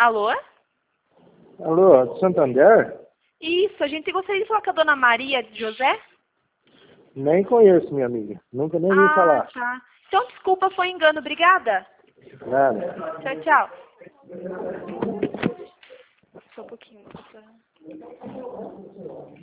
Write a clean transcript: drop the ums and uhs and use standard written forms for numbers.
Alô? Alô, de Santander? Isso, a gente gostaria de falar com a dona Maria de José? Nem conheço, minha amiga. Nunca nem ouvi falar. Tá. Então, desculpa, foi engano. Obrigada. Nada. Tchau, tchau. Só um pouquinho.